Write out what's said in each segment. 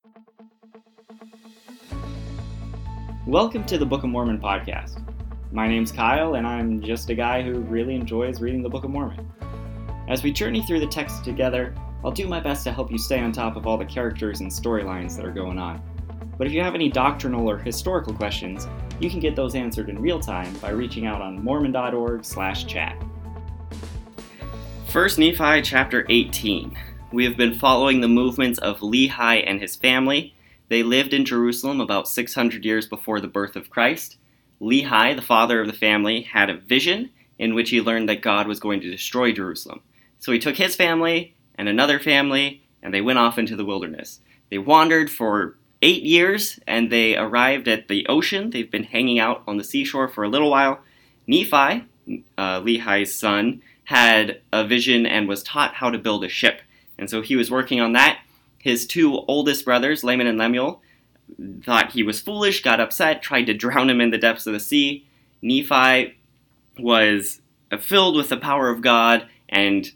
Welcome to the Book of Mormon podcast. My name's Kyle, and I'm just a guy who really enjoys reading the Book of Mormon. As we journey through the text together, I'll do my best to help you stay on top of all the characters and storylines that are going on. But if you have any doctrinal or historical questions, you can get those answered in real time by reaching out on mormon.org/chat. 1 Nephi chapter 18. We have been following the movements of Lehi and his family. They lived in Jerusalem about 600 years before the birth of Christ. Lehi, the father of the family, had a vision in which he learned that God was going to destroy Jerusalem. So he took his family and another family, and they went off into the wilderness. They wandered for 8 years, and they arrived at the ocean. They've been hanging out on the seashore for a little while. Nephi, Lehi's son, had a vision and was taught how to build a ship. And so he was working on that. His two oldest brothers, Laman and Lemuel, thought he was foolish, got upset, tried to drown him in the depths of the sea. Nephi was filled with the power of God and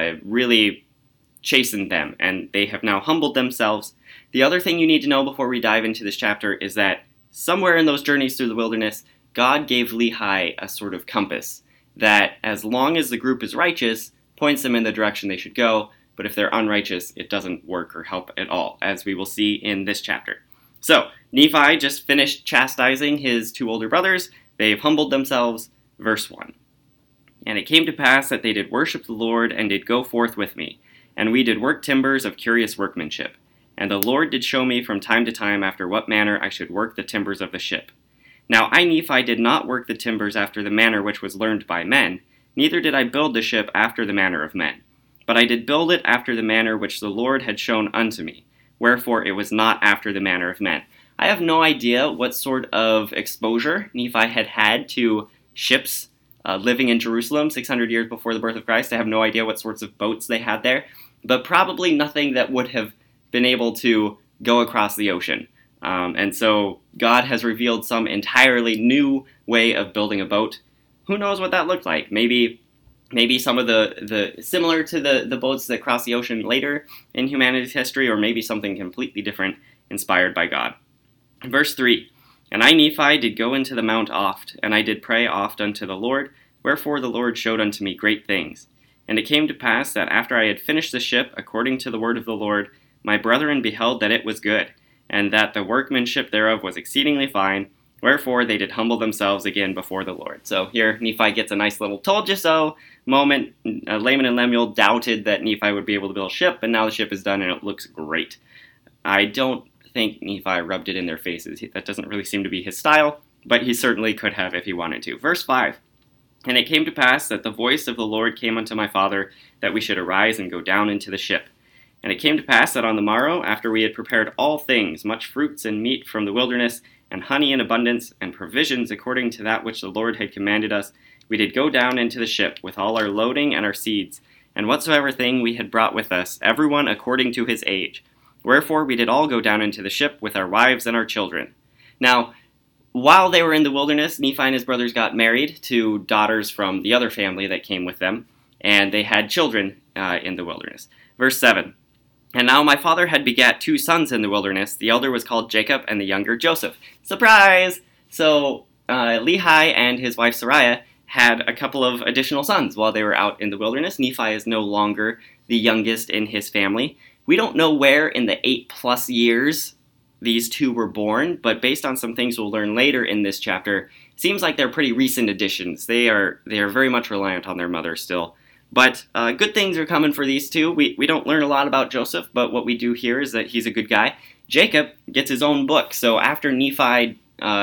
really chastened them, and they have now humbled themselves. The other thing you need to know before we dive into this chapter is that somewhere in those journeys through the wilderness, God gave Lehi a sort of compass that, as long as the group is righteous, points them in the direction they should go. But if they're unrighteous, it doesn't work or help at all, as we will see in this chapter. So, Nephi just finished chastising his two older brothers. They've humbled themselves. Verse 1. And it came to pass that they did worship the Lord, and did go forth with me. And we did work timbers of curious workmanship. And the Lord did show me from time to time after what manner I should work the timbers of the ship. Now I, Nephi, did not work the timbers after the manner which was learned by men, neither did I build the ship after the manner of men. But I did build it after the manner which the Lord had shown unto me. Wherefore it was not after the manner of men. I have no idea what sort of exposure Nephi had to ships living in Jerusalem 600 years before the birth of Christ. I have no idea what sorts of boats they had there. But probably nothing that would have been able to go across the ocean. And so God has revealed some entirely new way of building a boat. Who knows what that looked like? Maybe some of the similar to the boats that cross the ocean later in humanity's history, or maybe something completely different inspired by God. Verse 3, And I, Nephi, did go into the mount oft, and I did pray oft unto the Lord, wherefore the Lord showed unto me great things. And it came to pass that after I had finished the ship, according to the word of the Lord, my brethren beheld that it was good, and that the workmanship thereof was exceedingly fine, wherefore they did humble themselves again before the Lord. So here Nephi gets a nice little told you so moment. Laman and Lemuel doubted that Nephi would be able to build a ship, and now the ship is done and it looks great. I don't think Nephi rubbed it in their faces. That doesn't really seem to be his style, but he certainly could have if he wanted to. Verse 5, And it came to pass that the voice of the Lord came unto my father, that we should arise and go down into the ship. And it came to pass that on the morrow, after we had prepared all things, much fruits and meat from the wilderness, and honey in abundance, and provisions according to that which the Lord had commanded us, we did go down into the ship with all our loading and our seeds, and whatsoever thing we had brought with us, every one according to his age. Wherefore we did all go down into the ship with our wives and our children. Now, while they were in the wilderness, Nephi and his brothers got married to daughters from the other family that came with them, and they had children in the wilderness. Verse 7, And now my father had begat 2 sons in the wilderness. The elder was called Jacob, and the younger Joseph. Surprise! So Lehi and his wife Sariah had a couple of additional sons while they were out in the wilderness. Nephi is no longer the youngest in his family. We don't know where in the 8+ years these two were born, but based on some things we'll learn later in this chapter, it seems like they're pretty recent additions. They are very much reliant on their mother still. But good things are coming for these two. We don't learn a lot about Joseph, but what we do hear is that he's a good guy. Jacob gets his own book, so after Nephi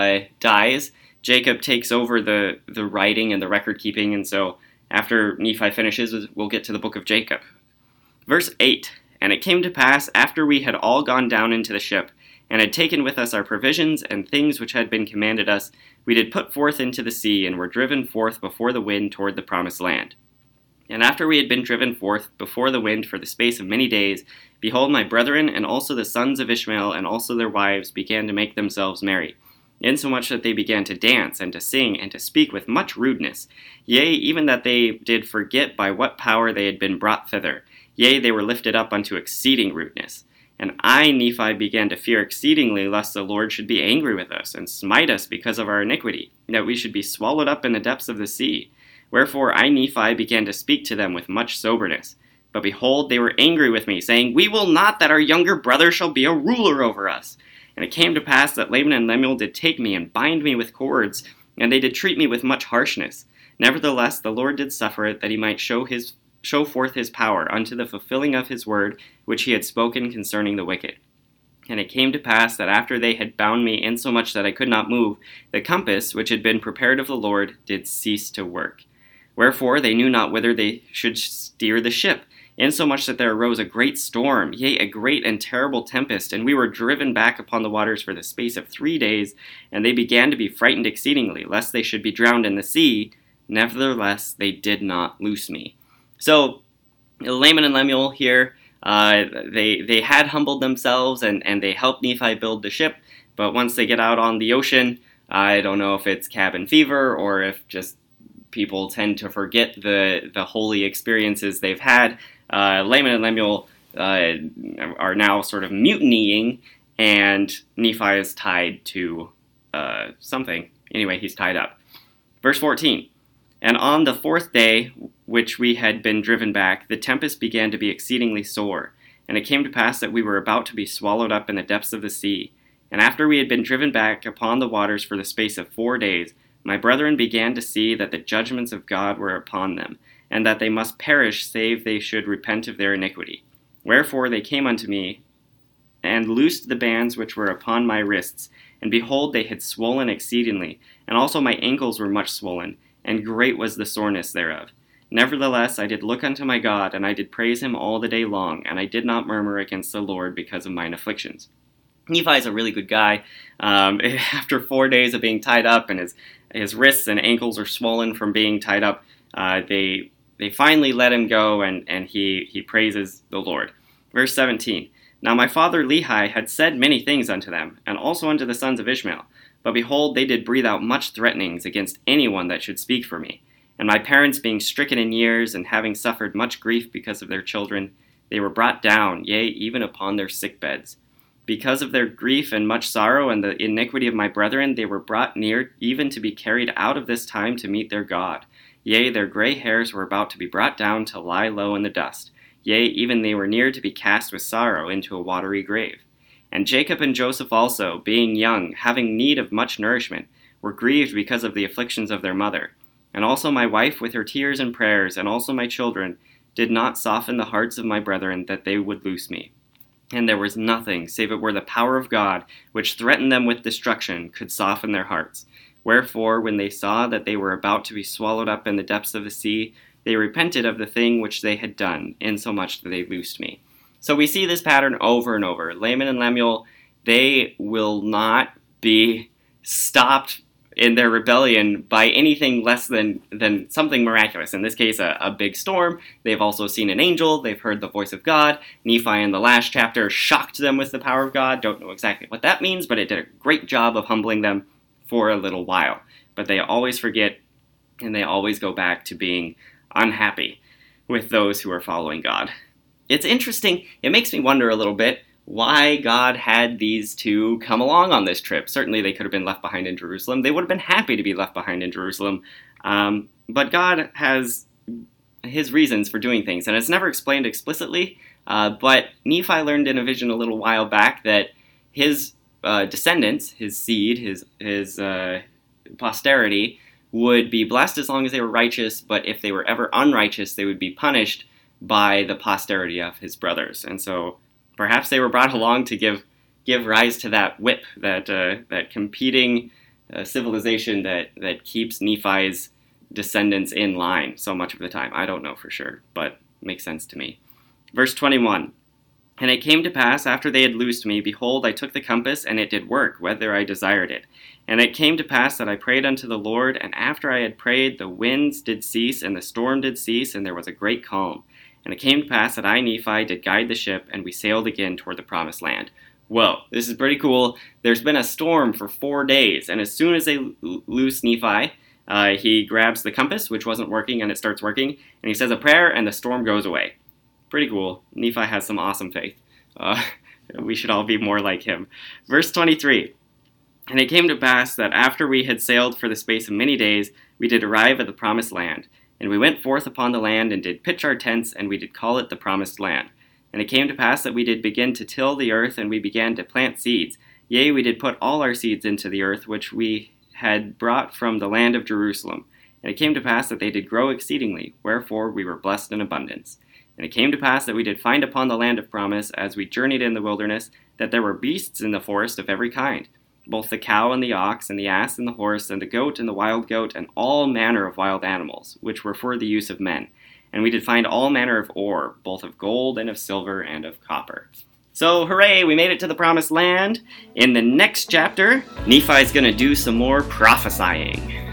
dies, Jacob takes over the writing and the record keeping, and so after Nephi finishes, we'll get to the book of Jacob. Verse 8, And it came to pass, after we had all gone down into the ship, and had taken with us our provisions and things which had been commanded us, we did put forth into the sea, and were driven forth before the wind toward the promised land. And after we had been driven forth before the wind for the space of many days, behold, my brethren, and also the sons of Ishmael, and also their wives, began to make themselves merry, insomuch that they began to dance, and to sing, and to speak with much rudeness. Yea, even that they did forget by what power they had been brought thither. Yea, they were lifted up unto exceeding rudeness. And I, Nephi, began to fear exceedingly lest the Lord should be angry with us, and smite us because of our iniquity, that we should be swallowed up in the depths of the sea. Wherefore I, Nephi, began to speak to them with much soberness. But behold, they were angry with me, saying, We will not that our younger brother shall be a ruler over us. And it came to pass that Laman and Lemuel did take me, and bind me with cords, and they did treat me with much harshness. Nevertheless the Lord did suffer it, that he might show forth his power unto the fulfilling of his word, which he had spoken concerning the wicked. And it came to pass that after they had bound me insomuch that I could not move, the compass, which had been prepared of the Lord, did cease to work. Wherefore they knew not whither they should steer the ship, insomuch that there arose a great storm, yea, a great and terrible tempest, and we were driven back upon the waters for the space of 3 days, and they began to be frightened exceedingly, lest they should be drowned in the sea. Nevertheless they did not loose me. So, Laman and Lemuel here, they had humbled themselves and they helped Nephi build the ship, but once they get out on the ocean, I don't know if it's cabin fever or if just people tend to forget the holy experiences they've had. Laman and Lemuel are now sort of mutinying, and Nephi is tied to something. Anyway, he's tied up. Verse 14. And on the 4th day, which we had been driven back, the tempest began to be exceedingly sore. And it came to pass that we were about to be swallowed up in the depths of the sea. And after we had been driven back upon the waters for the space of 4 days, my brethren began to see that the judgments of God were upon them, and that they must perish save they should repent of their iniquity. Wherefore they came unto me, and loosed the bands which were upon my wrists, and behold, they had swollen exceedingly, and also my ankles were much swollen, and great was the soreness thereof. Nevertheless I did look unto my God, and I did praise him all the day long, and I did not murmur against the Lord because of mine afflictions. Nephi is a really good guy. After 4 days of being tied up, and his wrists and ankles are swollen from being tied up, they finally let him go, and he praises the Lord. Verse 17. Now my father Lehi had said many things unto them, and also unto the sons of Ishmael. But behold, they did breathe out much threatenings against anyone that should speak for me. And my parents being stricken in years, and having suffered much grief because of their children, they were brought down, yea, even upon their sick beds. Because of their grief and much sorrow and the iniquity of my brethren, they were brought near even to be carried out of this time to meet their God. Yea, their gray hairs were about to be brought down to lie low in the dust. Yea, even they were near to be cast with sorrow into a watery grave. And Jacob and Joseph also, being young, having need of much nourishment, were grieved because of the afflictions of their mother. And also my wife with her tears and prayers, and also my children, did not soften the hearts of my brethren that they would loose me. And there was nothing, save it were the power of God, which threatened them with destruction, could soften their hearts. Wherefore, when they saw that they were about to be swallowed up in the depths of the sea, they repented of the thing which they had done, insomuch that they loosed me. So we see this pattern over and over. Laman and Lemuel, they will not be stopped in their rebellion by anything less than something miraculous. In this case, a big storm. They've also seen an angel. They've heard the voice of God. Nephi in the last chapter shocked them with the power of God. Don't know exactly what that means, but it did a great job of humbling them for a little while. But they always forget, and they always go back to being unhappy with those who are following God. It's interesting. It makes me wonder a little bit why God had these two come along on this trip. Certainly they could have been left behind in Jerusalem. They would have been happy to be left behind in Jerusalem. But God has his reasons for doing things, and it's never explained explicitly. But Nephi learned in a vision a little while back that his descendants, his seed, his posterity, would be blessed as long as they were righteous, but if they were ever unrighteous, they would be punished by the posterity of his brothers. And so perhaps they were brought along to give rise to that whip, that competing civilization that keeps Nephi's descendants in line so much of the time. I don't know for sure, but makes sense to me. Verse 21. And it came to pass, after they had loosed me, behold, I took the compass, and it did work, whether I desired it. And it came to pass that I prayed unto the Lord, and after I had prayed, the winds did cease, and the storm did cease, and there was a great calm. And it came to pass that I, Nephi, did guide the ship, and we sailed again toward the promised land. Whoa, this is pretty cool. There's been a storm for 4 days, and as soon as they loose Nephi, he grabs the compass, which wasn't working, and it starts working, and he says a prayer, and the storm goes away. Pretty cool. Nephi has some awesome faith. We should all be more like him. Verse 23. And it came to pass that after we had sailed for the space of many days, we did arrive at the promised land. And we went forth upon the land, and did pitch our tents, and we did call it the promised land. And it came to pass that we did begin to till the earth, and we began to plant seeds. Yea, we did put all our seeds into the earth, which we had brought from the land of Jerusalem. And it came to pass that they did grow exceedingly, wherefore we were blessed in abundance. And it came to pass that we did find upon the land of promise, as we journeyed in the wilderness, that there were beasts in the forest of every kind, both the cow and the ox, and the ass and the horse, and the goat and the wild goat, and all manner of wild animals, which were for the use of men. And we did find all manner of ore, both of gold and of silver and of copper. So, hooray, we made it to the promised land. In the next chapter, Nephi's going to do some more prophesying.